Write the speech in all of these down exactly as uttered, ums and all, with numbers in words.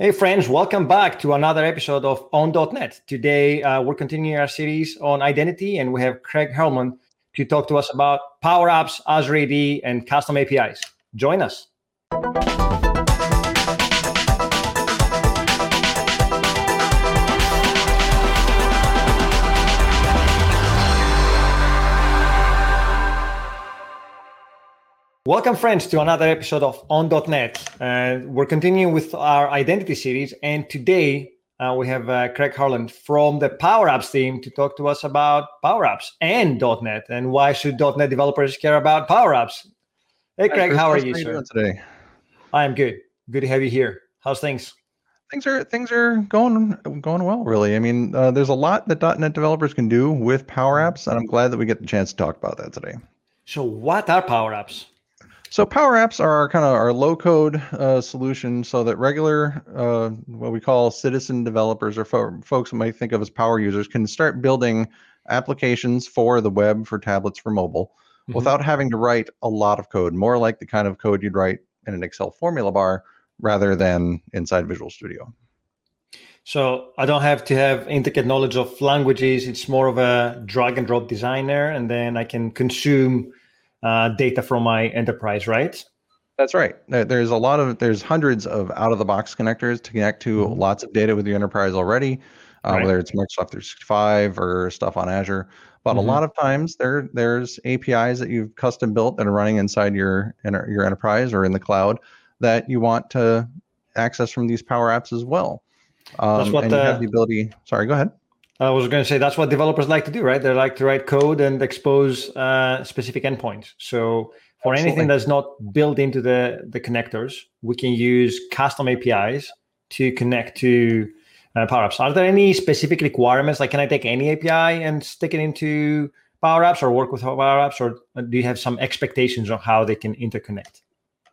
Hey friends, welcome back to another episode of On dot net. Today uh, we're continuing our series on identity, and we have Craig Hellman to talk to us about Power Apps, Azure A D, and custom A P Is. Join us. Welcome, friends, to another episode of On dot net. Uh, we're continuing with our identity series, and today uh, we have uh, Craig Harland from the Power Apps team to talk to us about Power Apps and .NET, and why should .NET developers care about Power Apps. Hey, Craig, Hi, Chris, how are you, sir? Today? I am good. Good to have you here. How's things? Things are things are going going well, really. I mean, uh, there's a lot that .NET developers can do with Power Apps, and I'm glad that we get the chance to talk about that today. So, what are Power Apps? So Power Apps are kind of our low-code uh, solution, so that regular, uh, what we call citizen developers or fo- folks who might think of as power users can start building applications for the web, for tablets, for mobile, mm-hmm. without having to write a lot of code, more like the kind of code you'd write in an Excel formula bar rather than inside Visual Studio. So I don't have to have intricate knowledge of languages. It's more of a drag and drop designer, and then I can consume Uh, data from my enterprise, right? That's right. There's a lot of, there's hundreds of out-of-the-box connectors to connect to mm-hmm. lots of data with your enterprise already, uh, right. whether it's Microsoft three sixty-five or stuff on Azure. But mm-hmm. a lot of times there there's A P Is that you've custom built that are running inside your your enterprise or in the cloud that you want to access from these Power Apps as well. Um, That's what and the, you have the ability. Sorry, go ahead. I was going to say that's what developers like to do, right? They like to write code and expose uh, specific endpoints. So for Absolutely. anything that's not built into the, the connectors, we can use custom A P Is to connect to uh, Power Apps. Are there any specific requirements? Like, can I take any A P I and stick it into Power Apps or work with Power Apps? Or do you have some expectations on how they can interconnect?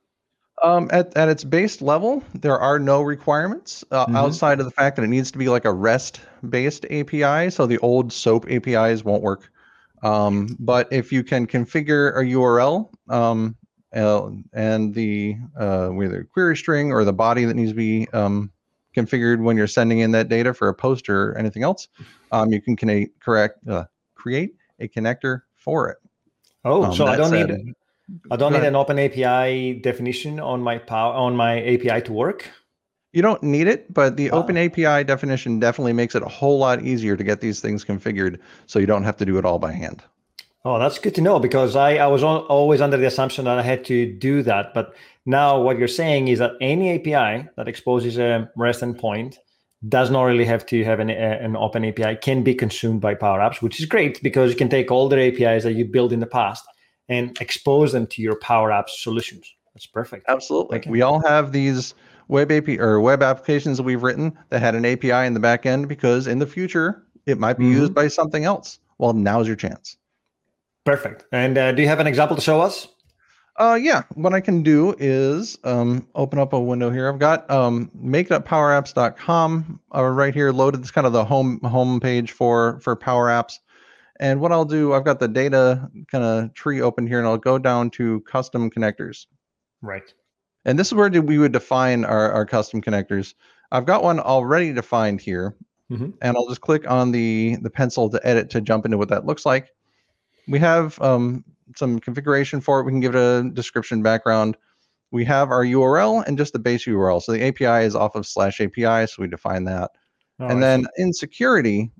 Um, at, at its base level, there are no requirements uh, mm-hmm. outside of the fact that it needs to be like a REST-based A P I. So the old SOAP A P Is won't work. Um, but if you can configure a U R L um, uh, and the uh, either query string or the body that needs to be um, configured when you're sending in that data for a post or anything else, um, you can connect, correct, uh, create a connector for it. Oh, um, so I don't said, need... I don't need an open A P I definition on my power on my A P I to work. You don't need it, but the wow. open A P I definition definitely makes it a whole lot easier to get these things configured, so you don't have to do it all by hand. Oh, that's good to know, because I, I was always under the assumption that I had to do that. But now what you're saying is that any A P I that exposes a REST endpoint does not really have to have an, an open A P I, can be consumed by Power Apps, which is great because you can take all the A P Is that you built in the past and expose them to your Power Apps solutions. That's perfect. Absolutely. Okay. We all have these web A P I or web applications that we've written that had an A P I in the back end because in the future it might be mm-hmm. used by something else. Well, now's your chance. Perfect. And uh, do you have an example to show us? Uh, yeah. What I can do is um, open up a window here. I've got um, make dot power apps dot com uh, right here loaded. It's kind of the home home page for for Power Apps. And what I'll do, I've got the data kind of tree open here, and I'll go down to custom connectors. Right. And this is where we would define our, our custom connectors. I've got one already defined here, mm-hmm. and I'll just click on the, the pencil to edit to jump into what that looks like. We have um, some configuration for it. We can give it a description background. We have our U R L and just the base U R L. So the A P I is off of slash A P I, so we define that. Oh, and I then see. In security,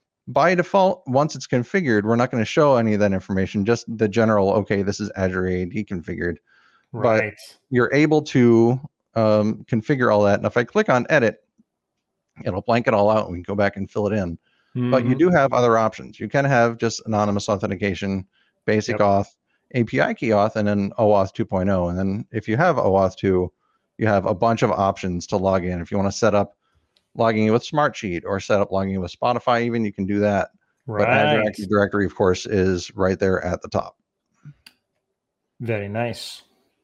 by default, once it's configured, we're not going to show any of that information, just the general, okay, this is Azure A D configured. Right. But you're able to um, configure all that. And if I click on edit, it'll blank it all out and we can go back and fill it in. Mm-hmm. But you do have other options. You can have just anonymous authentication, basic yep. auth, A P I key auth, and then OAuth two point oh. And then if you have OAuth two, you have a bunch of options to log in. If you want to set up logging in with Smartsheet or set up logging in with Spotify, even you can do that. Right. But Azure Active Directory, of course, is right there at the top. Very nice.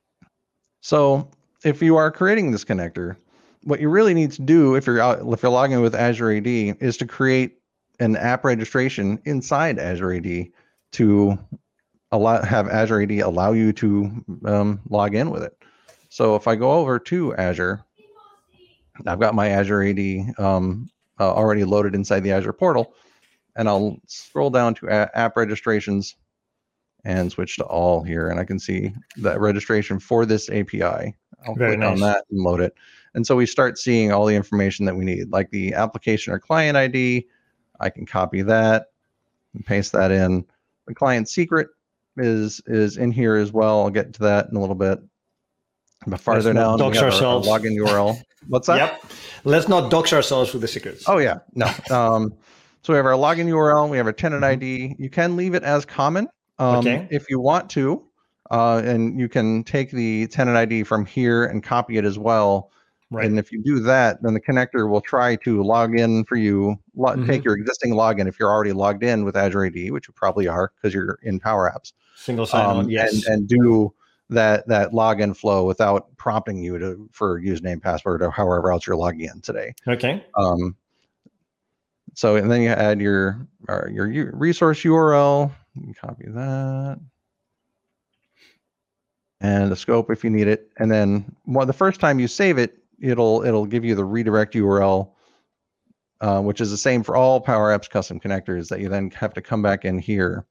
So if you are creating this connector, what you really need to do if you're out, if you're logging in with Azure A D is to create an app registration inside Azure A D to allow have Azure A D allow you to um, log in with it. So if I go over to Azure, I've got my Azure A D um, uh, already loaded inside the Azure portal, and I'll scroll down to a- app registrations and switch to all here, and I can see that registration for this A P I. I'll Very click nice. on that and load it. And so we start seeing all the information that we need, like the application or client I D. I can copy that and paste that in. The client secret is is in here as well. I'll get to that in a little bit. But farther Let's not down, we dox have our, our ourselves. login U R L. What's that? Yep. Let's not dox ourselves with the secrets. Oh yeah, no. Um, so we have our login U R L. We have our tenant Mhm. I D. You can leave it as common um, Okay. if you want to, uh, and you can take the tenant I D from here and copy it as well. Right. And if you do that, then the connector will try to log in for you, lo- Mhm. take your existing login if you're already logged in with Azure A D, which you probably are because you're in Power Apps, Single sign-on, um, yes. and, and do that that login flow without prompting you to for username, password, or however else you're logging in today. Okay. Um, so and then you add your or your u- resource U R L. You can copy that. And the scope if you need it. And then well, the first time you save it, it'll it'll give you the redirect U R L, uh, which is the same for all Power Apps custom connectors that you then have to come back in here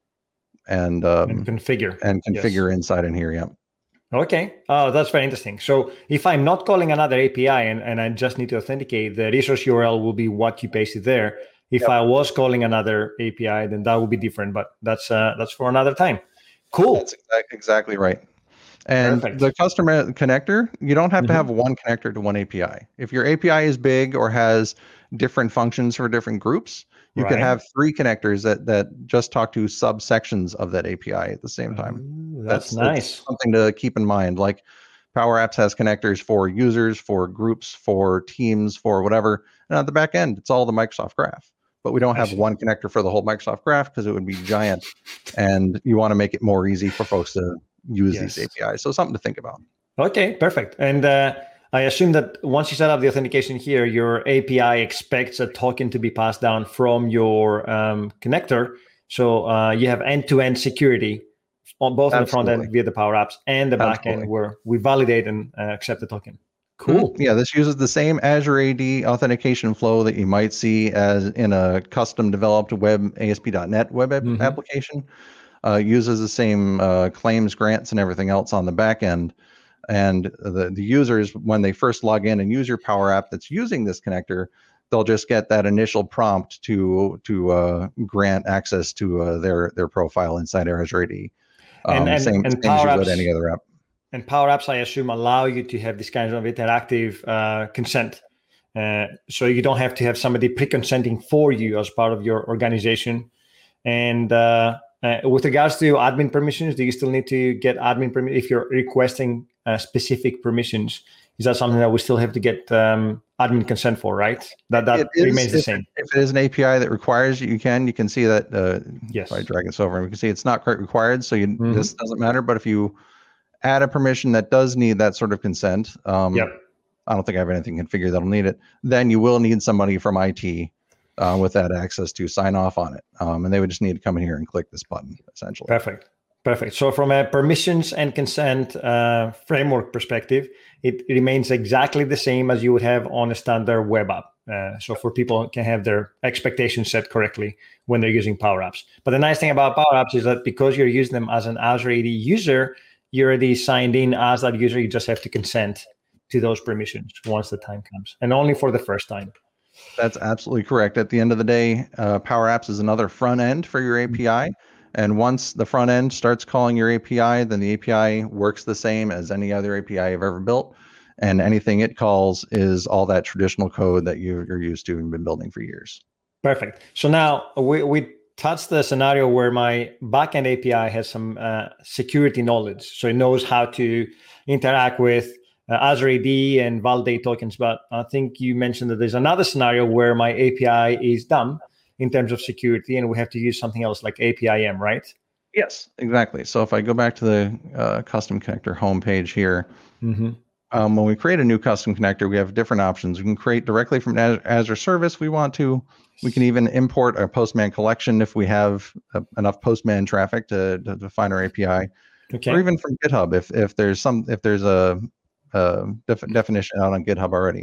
and um, And configure. and Yes. configure inside in here. Yeah. Okay. Oh, that's very interesting. So if I'm not calling another A P I and, and I just need to authenticate, the resource U R L will be what you pasted there. If Yep. I was calling another A P I, then that would be different, but that's uh, that's for another time. Cool. That's exact, exactly right. And Perfect. the customer connector, you don't have to Mhm. have one connector to one A P I. If your A P I is big or has different functions for different groups, you Right. can have three connectors that that just talk to subsections of that A P I at the same time. Ooh, that's, That's, nice. that's something to keep in mind. Like Power Apps has connectors for users, for groups, for teams, for whatever. And at the back end, it's all the Microsoft Graph. But we don't I have see. one connector for the whole Microsoft Graph because it would be giant. And you want to make it more easy for folks to use Yes. these A P Is. So something to think about. Okay, perfect. And uh, I assume that once you set up the authentication here, your A P I expects a token to be passed down from your um, connector. So uh, you have end-to-end security on both on the front Absolutely. end via the Power Apps and the back Absolutely. end where we validate and uh, accept the token. Cool. Mhm. Yeah, this uses the same Azure A D authentication flow that you might see as in a custom developed web A S P dot net web app- Mhm. application. Uh, uses the same uh, claims, grants, and everything else on the back end. And the, the users, when they first log in and use your Power App that's using this connector, they'll just get that initial prompt to to uh, grant access to uh, their their profile inside Azure A D. Um, And and same and same as Power you would Apps any other app. and Power Apps, I assume, allow you to have this kind of interactive uh, consent. Uh, so you don't have to have somebody pre-consenting for you as part of your organization. And uh, uh, with regards to admin permissions, do you still need to get admin permission if you're requesting uh, specific permissions? Is that something that we still have to get um, admin consent for, right? That that It is- remains the if, same. If it is an A P I that requires you, you can. You can see that. Uh, Yes. If I drag this over, and we can see it's not quite required, so you, Mhm. this doesn't matter. But if you add a permission that does need that sort of consent, um, Yep. I don't think I have anything configured that'll need it. Then you will need somebody from I T uh, with that access to sign off on it, um, and they would just need to come in here and click this button, essentially. Perfect. Perfect. So from a permissions and consent uh, framework perspective, it remains exactly the same as you would have on a standard web app. Uh, so for people can have their expectations set correctly when they're using Power Apps. But the nice thing about Power Apps is that because you're using them as an Azure A D user, you're already signed in as that user. You just have to consent to those permissions once the time comes, and only for the first time. That's absolutely correct. At the end of the day, uh, Power Apps is another front end for your A P I. And once the front end starts calling your A P I, then the A P I works the same as any other A P I you've ever built. And anything it calls is all that traditional code that you, you're used to and been building for years. Perfect. So now we, we touched the scenario where my backend A P I has some uh, security knowledge. So it knows how to interact with uh, Azure A D and validate tokens. But I think you mentioned that there's another scenario where my A P I is dumb in terms of security, and we have to use something else like A P I M, right? Yes, exactly. So if I go back to the uh, custom connector homepage here, Mm-hmm. um, when we create a new custom connector, we have different options. We can create directly from an Azure service we want to. We can even import our Postman collection if we have uh, enough Postman traffic to, to define our A P I, Okay. or even from GitHub if if there's some if there's a, a def- definition out on GitHub already.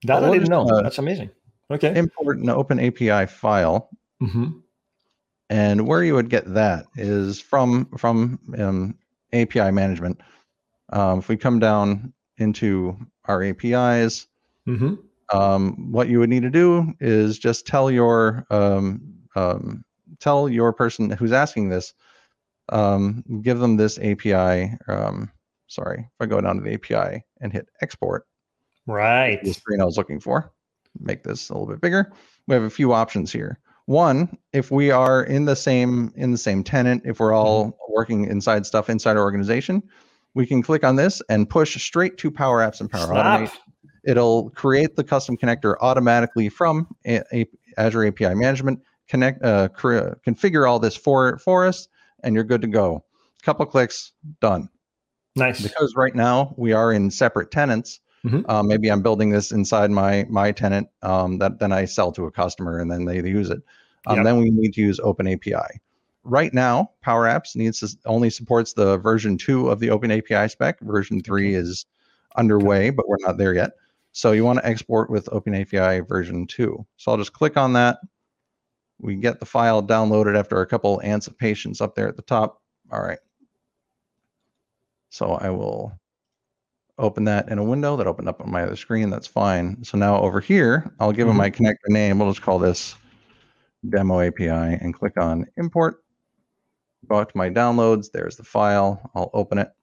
That we'll I didn't just, know. Uh, That's amazing. Okay. Import an Open A P I file. Mm-hmm. And where you would get that is from, from um, A P I management. Um, if we come down into our A P Is, mm-hmm. um, what you would need to do is just tell your um, um, tell your person who's asking this, um, give them this A P I. Um, sorry, if I go down to the A P I and hit export, right, the screen I was looking for. Make this a little bit bigger. We have a few options here. One, if we are in the same in the same tenant, if we're all mm-hmm. working inside stuff inside our organization, we can click on this and push straight to Power Apps and Power Snap. Automate. It'll create the custom connector automatically from a, a Azure A P I Management. Connect, uh, cre- configure all this for for us, and you're good to go. Couple clicks, done. Nice. Because right now we are in separate tenants. Mm-hmm. Um, maybe I'm building this inside my my tenant um, that then I sell to a customer and then they use it. Um, yep. Then we need to use Open A P I. Right now, Power Apps needs to only supports the version two of the Open A P I spec. Version three is underway, but we're not there yet. So you want to export with Open A P I version two. So I'll just click on that. We get the file downloaded after a couple ants of patience up there at the top. All right. So I will open that in a window that opened up on my other screen. That's fine. So now over here, I'll give mm-hmm. them my connector name. We'll just call this Demo A P I and click on Import. Go out to my downloads. There's the file. I'll open it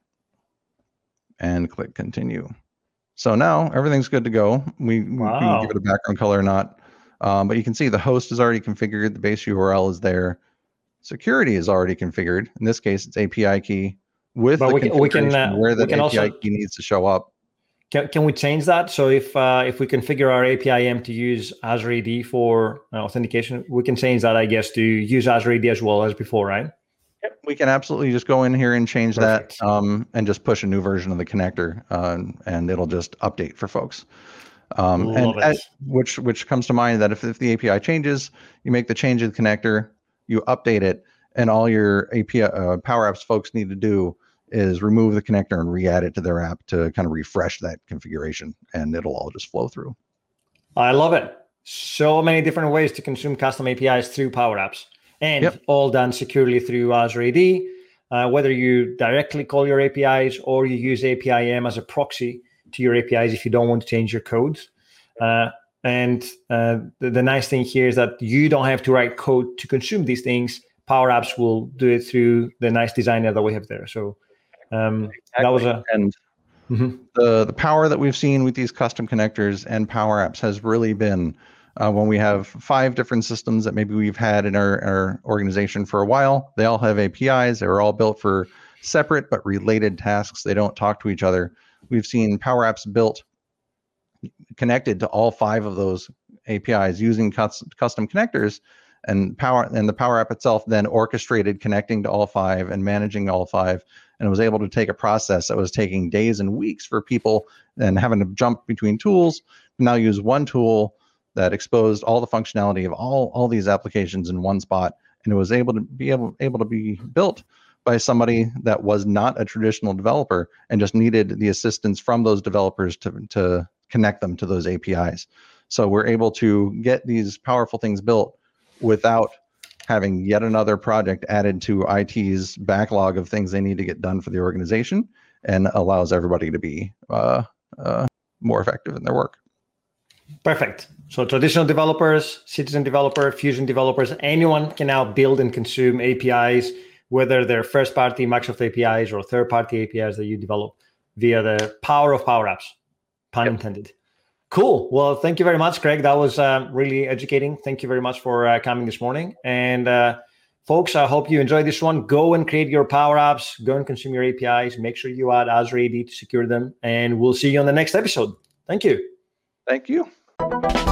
and click Continue. So now everything's good to go. We, wow. we can give it a background color or not. Um, but you can see the host is already configured. The base U R L is there. Security is already configured. In this case, it's A P I key with but the we can, configuration we can, uh, where the A P I also, key needs to show up. Can, can we change that? So if uh, if we configure our A P I M to use Azure A D for uh, authentication, we can change that, I guess, to use Azure A D as well as before, right? Yep, we can absolutely just go in here and change Perfect. that um, and just push a new version of the connector, uh, and it'll just update for folks. Um, and at, which which comes to mind that if, if the A P I changes, you make the change of the connector, you update it, and all your A P I uh, Power Apps folks need to do is remove the connector and re-add it to their app to kind of refresh that configuration, and it'll all just flow through. I love it. So many different ways to consume custom A P Is through Power Apps, and yep. all done securely through Azure A D. Uh, whether you directly call your A P Is or you use A P I M as a proxy to your A P Is if you don't want to change your codes. Uh, and uh, the, the nice thing here is that you don't have to write code to consume these things. Power Apps will do it through the nice designer that we have there. So um, exactly. that was a... And mm-hmm. the, the power that we've seen with these custom connectors and Power Apps has really been uh, when we have five different systems that maybe we've had in our, our organization for a while. They all have A P Is. They were all built for separate but related tasks. They don't talk to each other. We've seen Power Apps built connected to all five of those A P Is using custom, custom connectors, and power and the Power App itself then orchestrated connecting to all five and managing all five, and it was able to take a process that was taking days and weeks for people and having to jump between tools. Now use one tool that exposed all the functionality of all all these applications in one spot, and it was able to be able able to be built by somebody that was not a traditional developer and just needed the assistance from those developers to, to connect them to those A P Is. So we're able to get these powerful things built without having yet another project added to I T's backlog of things they need to get done for the organization, and allows everybody to be uh, uh, more effective in their work. Perfect. So traditional developers, citizen developer, Fusion developers, anyone can now build and consume A P Is, whether they're first-party Microsoft A P Is or third-party A P Is that you develop via the power of Power Apps, pun yep. intended. Cool. Well, thank you very much, Craig. That was uh, really educating. Thank you very much for uh, coming this morning. And uh, folks, I hope you enjoyed this one. Go and create your Power Apps. Go and consume your A P Is. Make sure you add Azure A D to secure them. And we'll see you on the next episode. Thank you. Thank you.